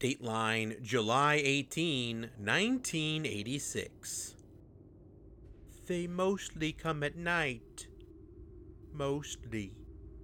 Dateline July 18, 1986. They mostly come at night. Mostly.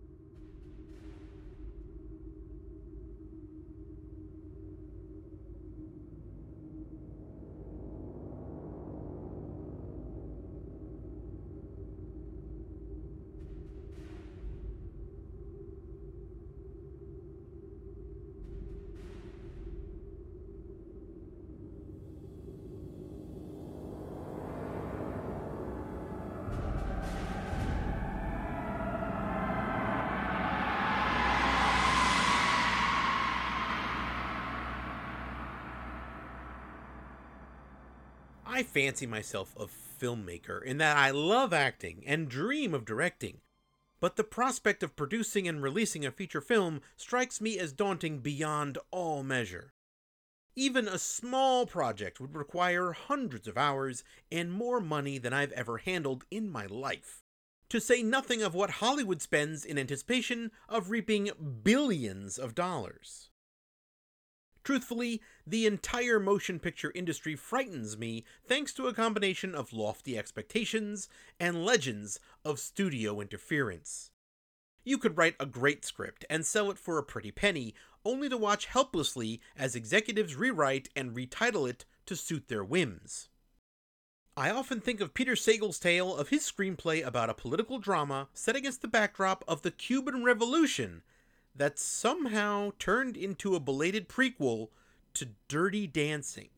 I fancy myself a filmmaker in that I love acting and dream of directing, but the prospect of producing and releasing a feature film strikes me as daunting beyond all measure. Even a small project would require hundreds of hours and more money than I've ever handled in my life, to say nothing of what Hollywood spends in anticipation of reaping billions of dollars. Truthfully, the entire motion picture industry frightens me thanks to a combination of lofty expectations and legends of studio interference. You could write a great script and sell it for a pretty penny, only to watch helplessly as executives rewrite and retitle it to suit their whims. I often think of Peter Sagal's tale of his screenplay about a political drama set against the backdrop of the Cuban Revolution that somehow turned into a belated prequel to Dirty Dancing.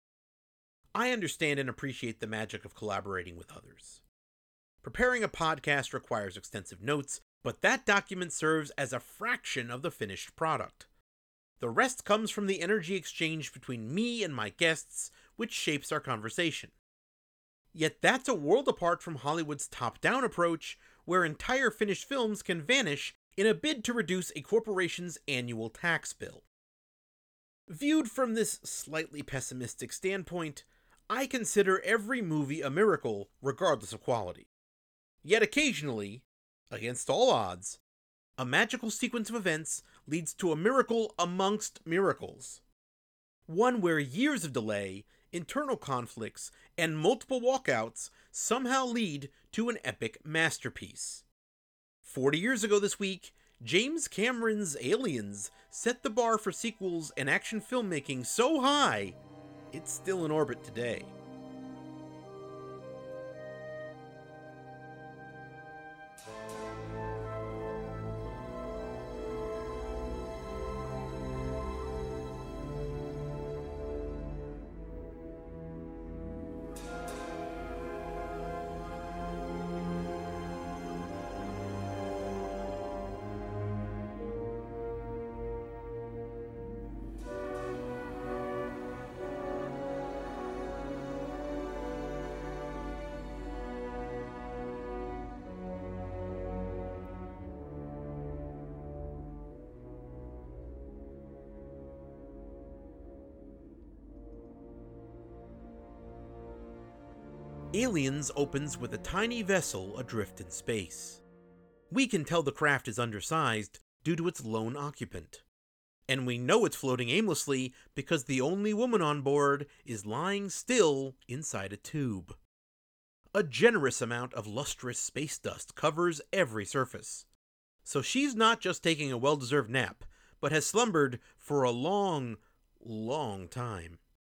I understand and appreciate the magic of collaborating with others. Preparing a podcast requires extensive notes, but that document serves as a fraction of the finished product. The rest comes from the energy exchange between me and my guests, which shapes our conversation. Yet that's a world apart from Hollywood's top-down approach, where entire finished films can vanish in a bid to reduce a corporation's annual tax bill. Viewed from this slightly pessimistic standpoint, I consider every movie a miracle, regardless of quality. Yet occasionally, against all odds, a magical sequence of events leads to a miracle amongst miracles. One where years of delay, internal conflicts, and multiple walkouts somehow lead to an epic masterpiece. 40 years ago this week, James Cameron's Aliens set the bar for sequels and action filmmaking so high, it's still in orbit today. Aliens opens with a tiny vessel adrift in space. We can tell the craft is undersized due to its lone occupant. And we know it's floating aimlessly because the only woman on board is lying still inside a tube. A generous amount of lustrous space dust covers every surface. So she's not just taking a well-deserved nap, but has slumbered for a long, long time.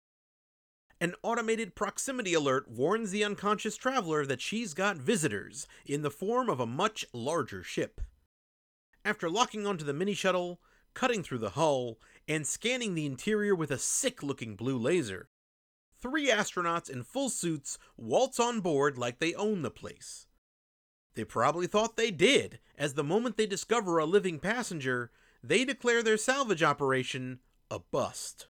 An automated proximity alert warns the unconscious traveler that she's got visitors in the form of a much larger ship. After locking onto the mini-shuttle, cutting through the hull, and scanning the interior with a sick-looking blue laser, 3 astronauts in full suits waltz on board like they own the place. They probably thought they did, as the moment they discover a living passenger, they declare their salvage operation a bust.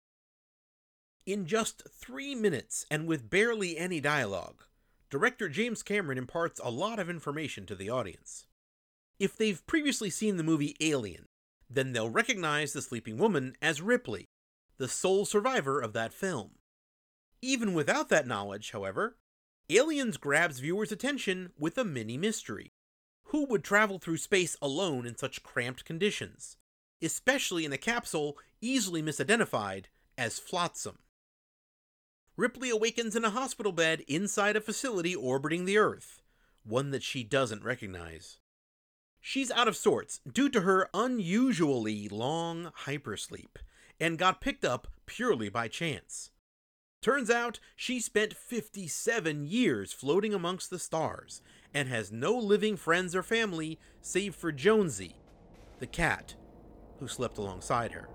In just 3 minutes, and with barely any dialogue, director James Cameron imparts a lot of information to the audience. If they've previously seen the movie Alien, then they'll recognize the sleeping woman as Ripley, the sole survivor of that film. Even without that knowledge, however, Aliens grabs viewers' attention with a mini-mystery. Who would travel through space alone in such cramped conditions? especially in a capsule easily misidentified as Flotsam. Ripley awakens in a hospital bed inside a facility orbiting the Earth, one that she doesn't recognize. She's out of sorts due to her unusually long hypersleep, and got picked up purely by chance. Turns out she spent 57 years floating amongst the stars, and has no living friends or family save for Jonesy, the cat, who slept alongside her.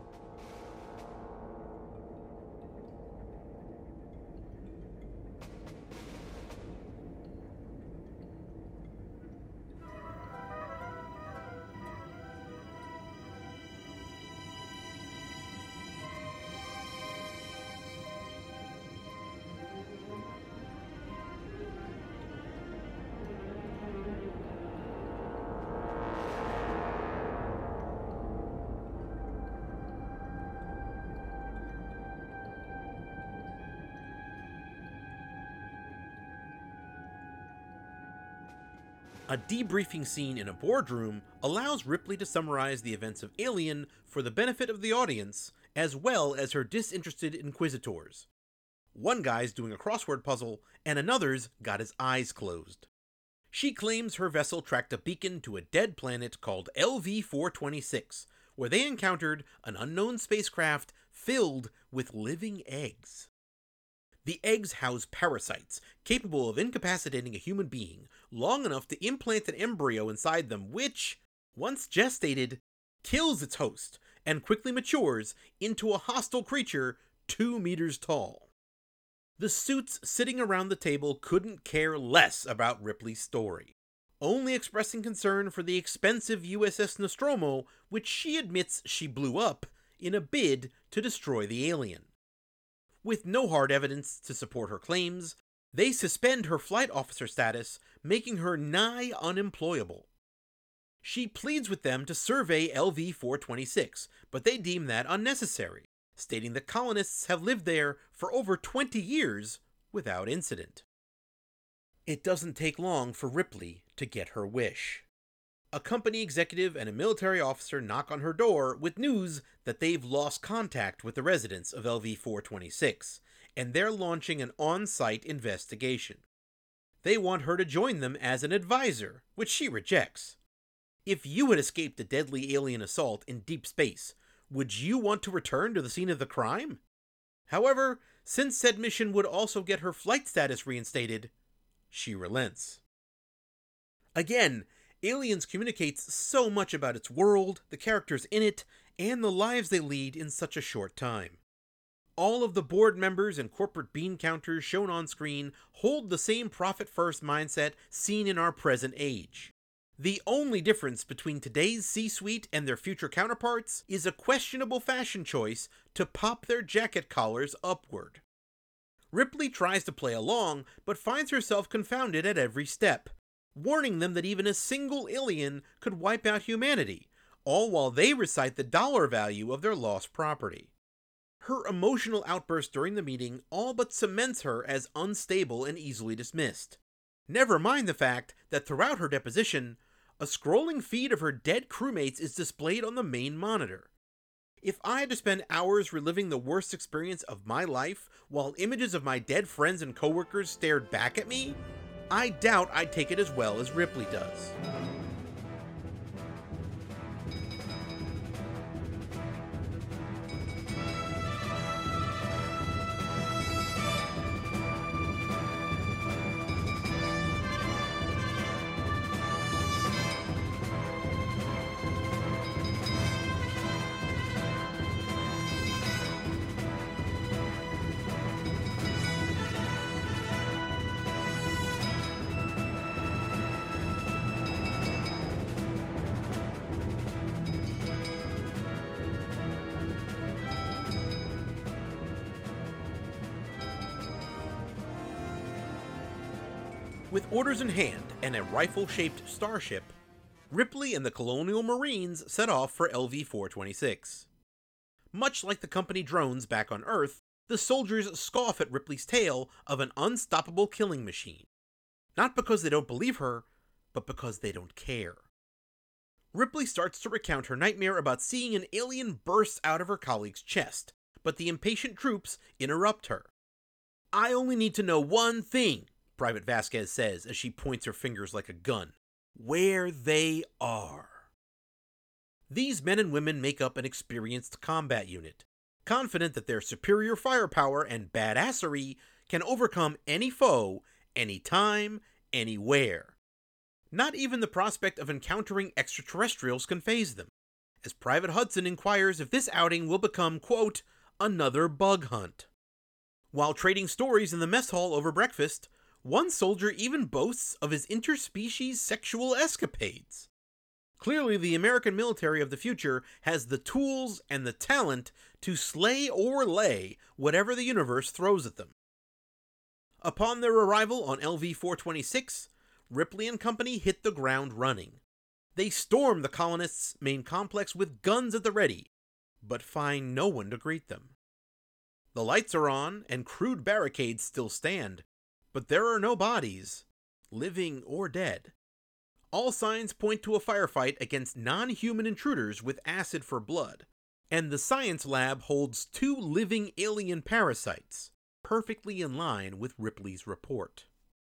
A debriefing scene in a boardroom allows Ripley to summarize the events of Alien for the benefit of the audience, as well as her disinterested inquisitors. One guy's doing a crossword puzzle, and another's got his eyes closed. She claims her vessel tracked a beacon to a dead planet called LV-426, where they encountered an unknown spacecraft filled with living eggs. The eggs house parasites, capable of incapacitating a human being long enough to implant an embryo inside them which, once gestated, kills its host and quickly matures into a hostile creature 2 meters tall. The suits sitting around the table couldn't care less about Ripley's story, only expressing concern for the expensive USS Nostromo, which she admits she blew up in a bid to destroy the alien. With no hard evidence to support her claims, they suspend her flight officer status, making her nigh unemployable. She pleads with them to survey LV-426, but they deem that unnecessary, stating that colonists have lived there for over 20 years without incident. It doesn't take long for Ripley to get her wish. A company executive and a military officer knock on her door with news that they've lost contact with the residents of LV-426, and they're launching an on-site investigation. They want her to join them as an advisor, which she rejects. If you had escaped a deadly alien assault in deep space, would you want to return to the scene of the crime? However, since said mission would also get her flight status reinstated, she relents. Again, Aliens communicates so much about its world, the characters in it, and the lives they lead in such a short time. All of the board members and corporate bean counters shown on screen hold the same profit-first mindset seen in our present age. The only difference between today's C-suite and their future counterparts is a questionable fashion choice to pop their jacket collars upward. Ripley tries to play along, but finds herself confounded at every step, warning them that even a single alien could wipe out humanity, all while they recite the dollar value of their lost property. Her emotional outburst during the meeting all but cements her as unstable and easily dismissed. Never mind the fact that throughout her deposition, a scrolling feed of her dead crewmates is displayed on the main monitor. If I had to spend hours reliving the worst experience of my life while images of my dead friends and coworkers stared back at me, I doubt I'd take it as well as Ripley does. With orders in hand and a rifle-shaped starship, Ripley and the Colonial Marines set off for LV-426. Much like the company drones back on Earth, the soldiers scoff at Ripley's tale of an unstoppable killing machine. Not because they don't believe her, but because they don't care. Ripley starts to recount her nightmare about seeing an alien burst out of her colleague's chest, but the impatient troops interrupt her. "I only need to know one thing," Private Vasquez says as she points her fingers like a gun. "Where they are." These men and women make up an experienced combat unit, confident that their superior firepower and badassery can overcome any foe, anytime, anywhere. Not even the prospect of encountering extraterrestrials can faze them, as Private Hudson inquires if this outing will become, quote, another bug hunt. While trading stories in the mess hall over breakfast, one soldier even boasts of his interspecies sexual escapades. Clearly, the American military of the future has the tools and the talent to slay or lay whatever the universe throws at them. Upon their arrival on LV-426, Ripley and company hit the ground running. They storm the colonists' main complex with guns at the ready, but find no one to greet them. The lights are on, and crude barricades still stand, but there are no bodies, living or dead. All signs point to a firefight against non-human intruders with acid for blood, and the science lab holds 2 living alien parasites, perfectly in line with Ripley's report.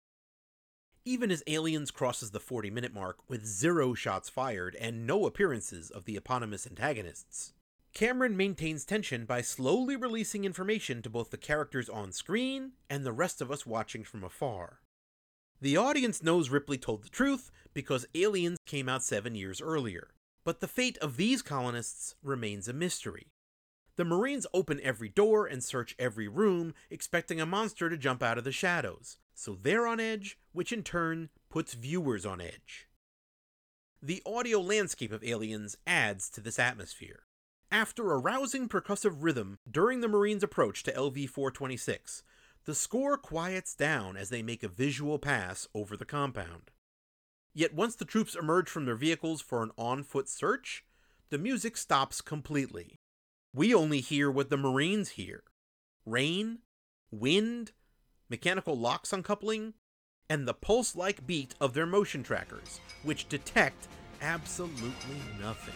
Even as Aliens crosses the 40-minute mark with 0 shots fired and no appearances of the eponymous antagonists, Cameron maintains tension by slowly releasing information to both the characters on screen and the rest of us watching from afar. The audience knows Ripley told the truth because Aliens came out 7 years earlier, but the fate of these colonists remains a mystery. The Marines open every door and search every room, expecting a monster to jump out of the shadows, so they're on edge, which in turn puts viewers on edge. The audio landscape of Aliens adds to this atmosphere. After a rousing percussive rhythm during the Marines' approach to LV-426, the score quiets down as they make a visual pass over the compound. Yet once the troops emerge from their vehicles for an on-foot search, the music stops completely. We only hear what the Marines hear: rain, wind, mechanical locks uncoupling, and the pulse-like beat of their motion trackers, which detect absolutely nothing.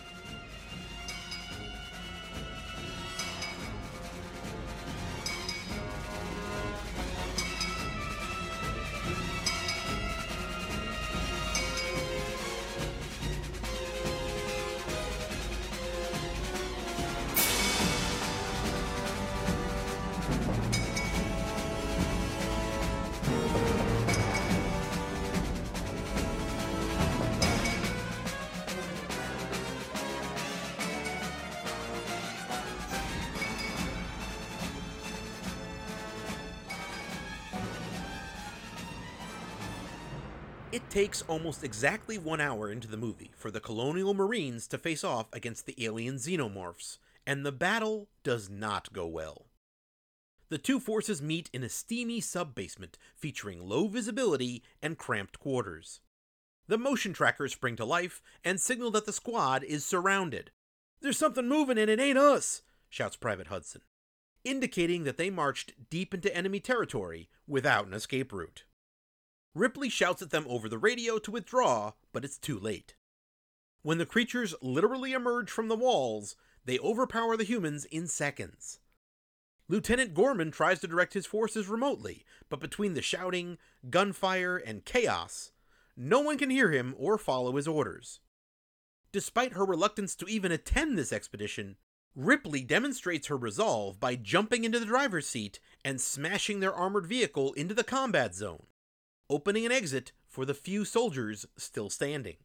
It takes almost exactly 1 hour into the movie for the Colonial Marines to face off against the alien xenomorphs, and the battle does not go well. The two forces meet in a steamy sub-basement featuring low visibility and cramped quarters. The motion trackers spring to life and signal that the squad is surrounded. "There's something moving and it ain't us," shouts Private Hudson, indicating that they marched deep into enemy territory without an escape route. Ripley shouts at them over the radio to withdraw, but it's too late. When the creatures literally emerge from the walls, they overpower the humans in seconds. Lieutenant Gorman tries to direct his forces remotely, but between the shouting, gunfire, and chaos, no one can hear him or follow his orders. Despite her reluctance to even attend this expedition, Ripley demonstrates her resolve by jumping into the driver's seat and smashing their armored vehicle into the combat zone, opening an exit for the few soldiers still standing.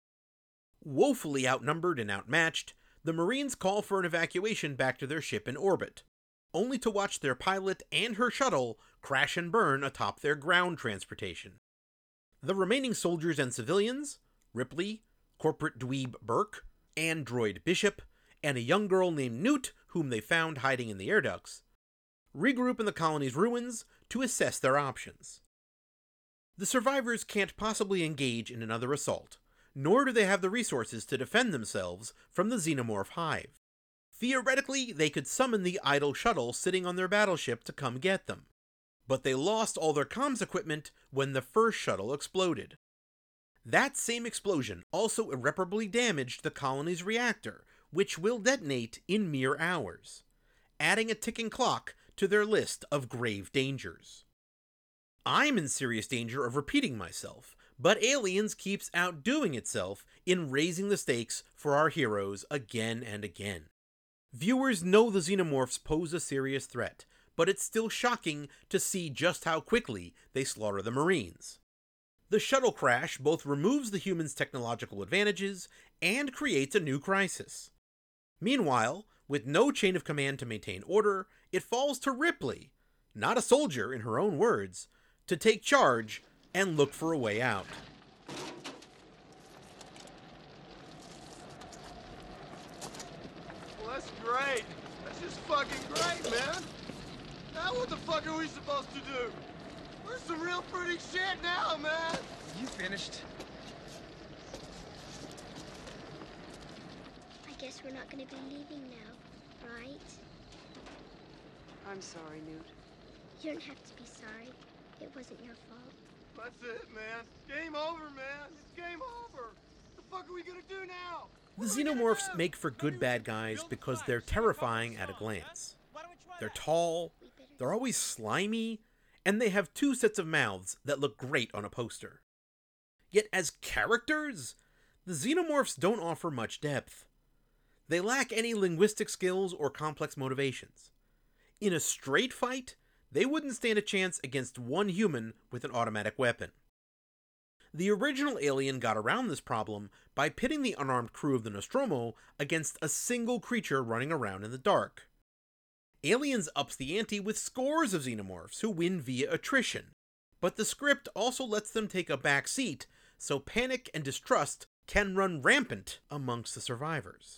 Woefully outnumbered and outmatched, the Marines call for an evacuation back to their ship in orbit, only to watch their pilot and her shuttle crash and burn atop their ground transportation. The remaining soldiers and civilians, Ripley, Corporate Dweeb Burke, Android Bishop, and a young girl named Newt, whom they found hiding in the air ducts, regroup in the colony's ruins to assess their options. The survivors can't possibly engage in another assault, nor do they have the resources to defend themselves from the xenomorph hive. Theoretically, they could summon the idle shuttle sitting on their battleship to come get them, but they lost all their comms equipment when the first shuttle exploded. That same explosion also irreparably damaged the colony's reactor, which will detonate in mere hours, adding a ticking clock to their list of grave dangers. I'm in serious danger of repeating myself, but Aliens keeps outdoing itself in raising the stakes for our heroes again and again. Viewers know the xenomorphs pose a serious threat, but it's still shocking to see just how quickly they slaughter the Marines. The shuttle crash both removes the humans' technological advantages and creates a new crisis. Meanwhile, with no chain of command to maintain order, it falls to Ripley, not a soldier in her own words, to take charge and look for a way out. Well, that's great. That's just fucking great, man. Now what the fuck are we supposed to do? We're some real pretty shit now, man. You finished? I guess we're not gonna be leaving now, right? I'm sorry, Newt. You don't have to be sorry. It wasn't your fault. That's it, man. Game over, man. It's game over. What the fuck are we gonna do now? The xenomorphs make for good bad guys because they're terrifying at a glance. They're tall, they're always slimy, and they have two sets of mouths that look great on a poster. Yet as characters, the xenomorphs don't offer much depth. They lack any linguistic skills or complex motivations. In a straight fight, they wouldn't stand a chance against one human with an automatic weapon. The original Alien got around this problem by pitting the unarmed crew of the Nostromo against a single creature running around in the dark. Aliens ups the ante with scores of xenomorphs who win via attrition, but the script also lets them take a back seat so panic and distrust can run rampant amongst the survivors.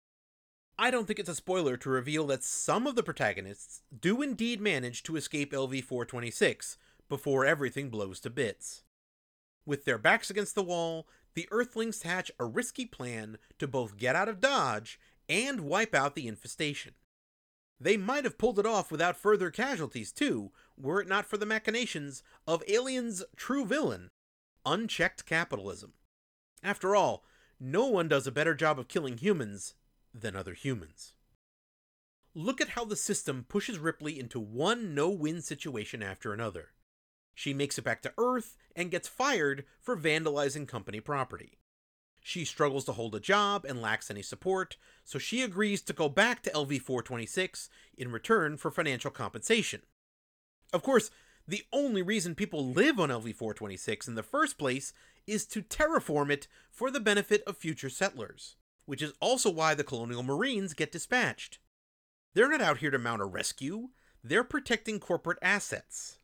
I don't think it's a spoiler to reveal that some of the protagonists do indeed manage to escape LV-426 before everything blows to bits. With their backs against the wall, the Earthlings hatch a risky plan to both get out of Dodge and wipe out the infestation. They might have pulled it off without further casualties too, were it not for the machinations of Alien's true villain, unchecked capitalism. After all, no one does a better job of killing humans than other humans. Look at how the system pushes Ripley into one no-win situation after another. She makes it back to Earth and gets fired for vandalizing company property. She struggles to hold a job and lacks any support, so she agrees to go back to LV-426 in return for financial compensation. Of course, the only reason people live on LV-426 in the first place is to terraform it for the benefit of future settlers, which is also why the Colonial Marines get dispatched. They're not out here to mount a rescue, they're protecting corporate assets.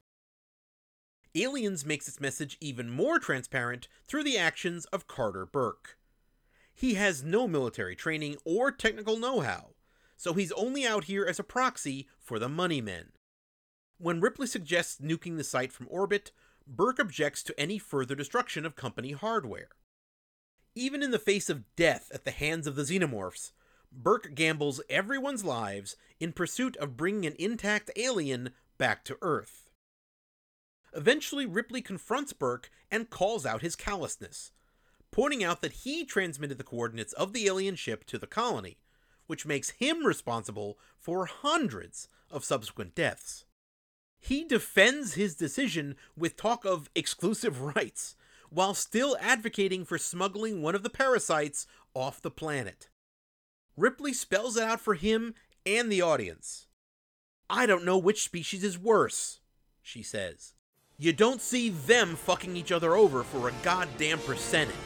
Aliens makes its message even more transparent through the actions of Carter Burke. He has no military training or technical know-how, so he's only out here as a proxy for the money men. When Ripley suggests nuking the site from orbit, Burke objects to any further destruction of company hardware. Even in the face of death at the hands of the xenomorphs, Burke gambles everyone's lives in pursuit of bringing an intact alien back to Earth. Eventually, Ripley confronts Burke and calls out his callousness, pointing out that he transmitted the coordinates of the alien ship to the colony, which makes him responsible for hundreds of subsequent deaths. He defends his decision with talk of exclusive rights, while still advocating for smuggling one of the parasites off the planet. Ripley spells it out for him and the audience. "I don't know which species is worse," she says. "You don't see them fucking each other over for a goddamn percentage."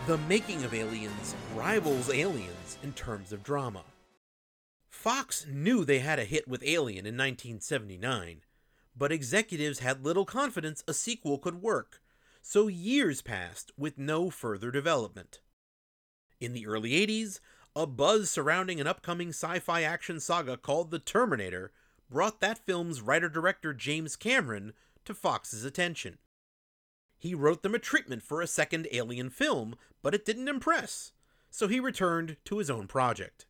The making of Aliens rivals Aliens in terms of drama. Fox knew they had a hit with Alien in 1979, but executives had little confidence a sequel could work, so years passed with no further development. In the early 80s, a buzz surrounding an upcoming sci-fi action saga called The Terminator brought that film's writer-director James Cameron to Fox's attention. He wrote them a treatment for a second Alien film, but it didn't impress, so he returned to his own project.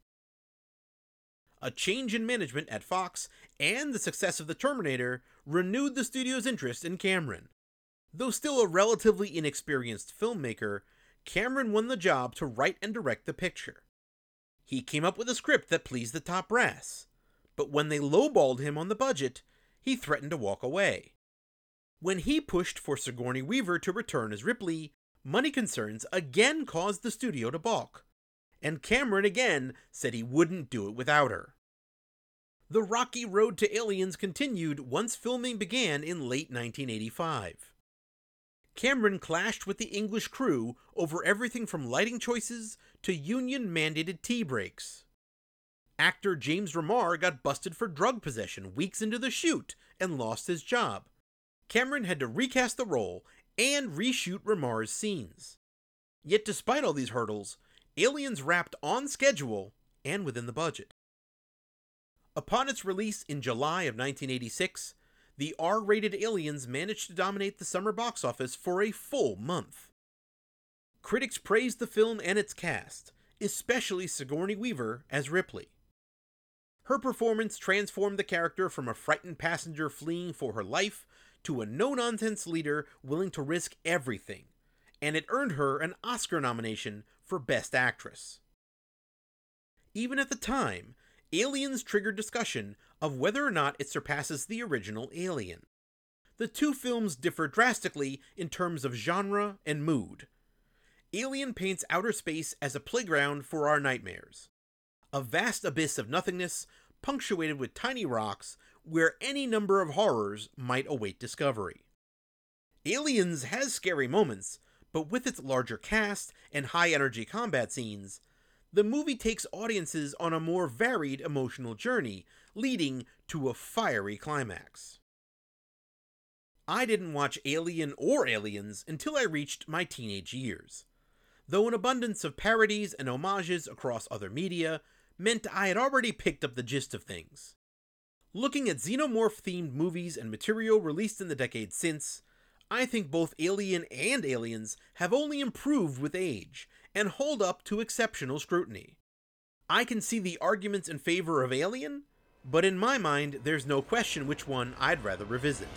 A change in management at Fox and the success of The Terminator renewed the studio's interest in Cameron. Though still a relatively inexperienced filmmaker, Cameron won the job to write and direct the picture. He came up with a script that pleased the top brass, but when they lowballed him on the budget, he threatened to walk away. When he pushed for Sigourney Weaver to return as Ripley, money concerns again caused the studio to balk, and Cameron again said he wouldn't do it without her. The rocky road to Aliens continued once filming began in late 1985. Cameron clashed with the English crew over everything from lighting choices to union-mandated tea breaks. Actor James Remar got busted for drug possession weeks into the shoot and lost his job. Cameron had to recast the role and reshoot Remar's scenes. Yet despite all these hurdles, Aliens wrapped on schedule and within the budget. Upon its release in July of 1986, the R-rated Aliens managed to dominate the summer box office for a full month. Critics praised the film and its cast, especially Sigourney Weaver as Ripley. Her performance transformed the character from a frightened passenger fleeing for her life to a no-nonsense leader willing to risk everything, and it earned her an Oscar nomination for Best Actress. Even at the time, Aliens triggered discussion of whether or not it surpasses the original Alien. The two films differ drastically in terms of genre and mood. Alien paints outer space as a playground for our nightmares, a vast abyss of nothingness punctuated with tiny rocks where any number of horrors might await discovery. Aliens has scary moments, but with its larger cast and high-energy combat scenes, the movie takes audiences on a more varied emotional journey, leading to a fiery climax. I didn't watch Alien or Aliens until I reached my teenage years, though an abundance of parodies and homages across other media meant I had already picked up the gist of things. Looking at xenomorph-themed movies and material released in the decades since, I think both Alien and Aliens have only improved with age and hold up to exceptional scrutiny. I can see the arguments in favor of Alien, but in my mind, there's no question which one I'd rather revisit.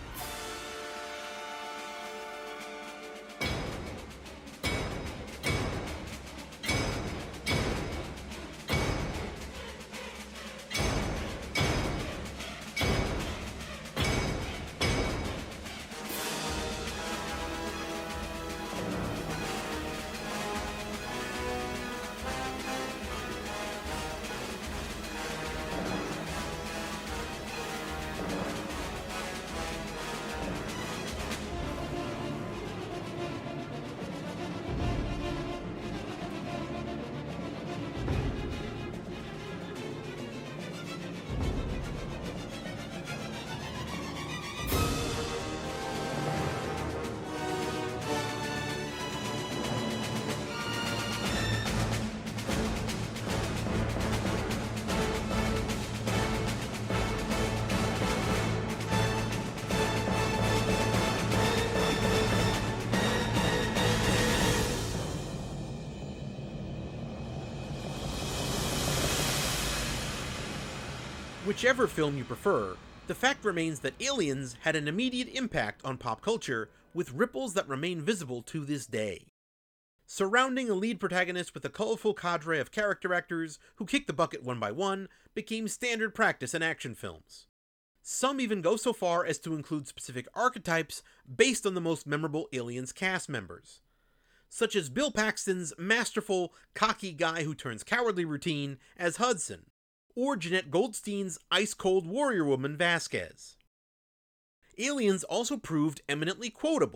Whichever film you prefer, the fact remains that Aliens had an immediate impact on pop culture with ripples that remain visible to this day. Surrounding a lead protagonist with a colorful cadre of character actors who kick the bucket one by one became standard practice in action films. Some even go so far as to include specific archetypes based on the most memorable Aliens cast members, such as Bill Paxton's masterful, cocky guy who turns cowardly routine as Hudson, or Jeanette Goldstein's ice-cold warrior woman Vasquez. Aliens also proved eminently quotable,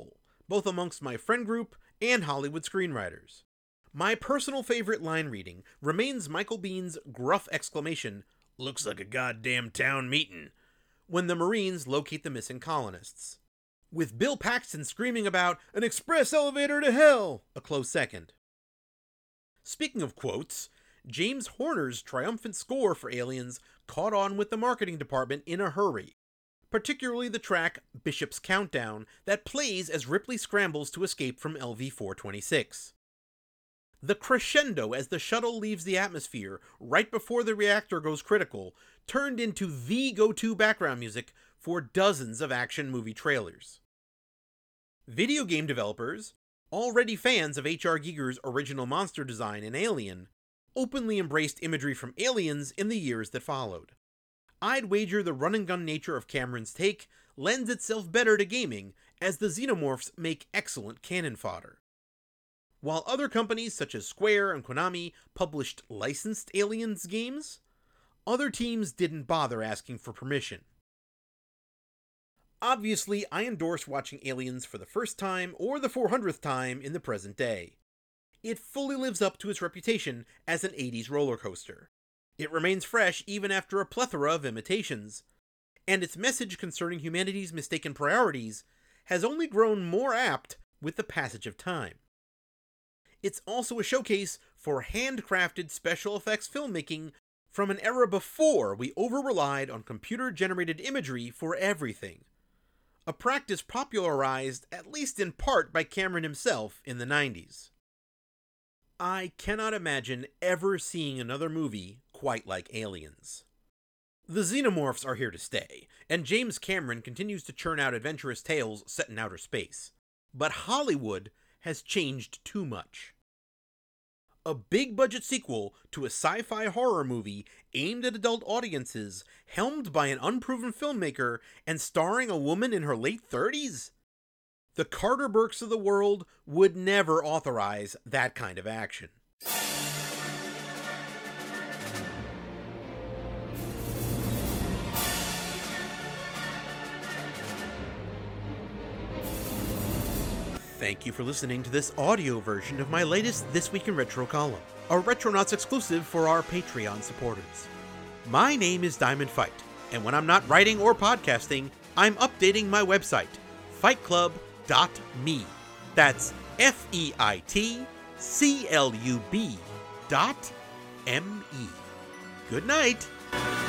both amongst my friend group and Hollywood screenwriters. My personal favorite line reading remains Michael Biehn's gruff exclamation, "Looks like a goddamn town meeting," when the Marines locate the missing colonists, with Bill Paxton screaming about an express elevator to hell a close second. Speaking of quotes, James Horner's triumphant score for Aliens caught on with the marketing department in a hurry, particularly the track Bishop's Countdown that plays as Ripley scrambles to escape from LV-426. The crescendo as the shuttle leaves the atmosphere right before the reactor goes critical turned into the go-to background music for dozens of action movie trailers. Video game developers, already fans of H.R. Giger's original monster design in Alien, openly embraced imagery from Aliens in the years that followed. I'd wager the run-and-gun nature of Cameron's take lends itself better to gaming, as the xenomorphs make excellent cannon fodder. While other companies such as Square and Konami published licensed Aliens games, other teams didn't bother asking for permission. Obviously, I endorse watching Aliens for the first time or the 400th time in the present day. It fully lives up to its reputation as an 80s roller coaster. It remains fresh even after a plethora of imitations, and its message concerning humanity's mistaken priorities has only grown more apt with the passage of time. It's also a showcase for handcrafted special effects filmmaking from an era before we over-relied on computer-generated imagery for everything, a practice popularized at least in part by Cameron himself in the 90s. I cannot imagine ever seeing another movie quite like Aliens. The xenomorphs are here to stay, and James Cameron continues to churn out adventurous tales set in outer space. But Hollywood has changed too much. A big-budget sequel to a sci-fi horror movie aimed at adult audiences, helmed by an unproven filmmaker and starring a woman in her late 30s? The Carter Burks of the world would never authorize that kind of action. Thank you for listening to this audio version of my latest This Week in Retro column, a Retronauts exclusive for our Patreon supporters. My name is Diamond Fight, and when I'm not writing or podcasting, I'm updating my website, fightclub.me. That's FEITCLUB.ME. Good night!